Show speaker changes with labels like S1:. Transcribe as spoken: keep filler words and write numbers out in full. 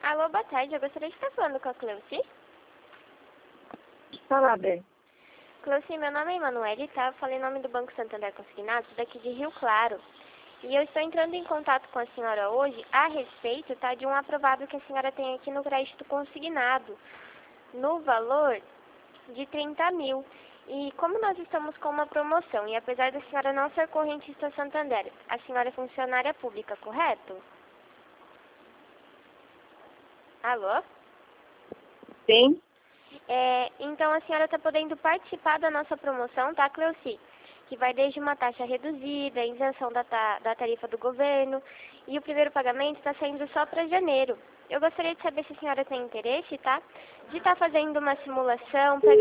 S1: Alô, boa tarde. Eu gostaria de estar falando com a Cleuci.
S2: Fala, bem.
S1: Cleuci, meu nome é Emanuele, tá? Eu falei em nome do Banco Santander Consignados, daqui de Rio Claro. E eu estou entrando em contato com a senhora hoje a respeito, tá, de um aprovado que a senhora tem aqui no crédito consignado, no valor de trinta mil. E como nós estamos com uma promoção, e apesar da senhora não ser correntista Santander, a senhora é funcionária pública, correto? Alô?
S2: Sim?
S1: É, então a senhora está podendo participar da nossa promoção, tá, Cleuci? Que vai desde uma taxa reduzida, isenção da, ta da tarifa do governo, e o primeiro pagamento está saindo só para janeiro. Eu gostaria de saber se a senhora tem interesse, tá? De estar tá fazendo uma simulação para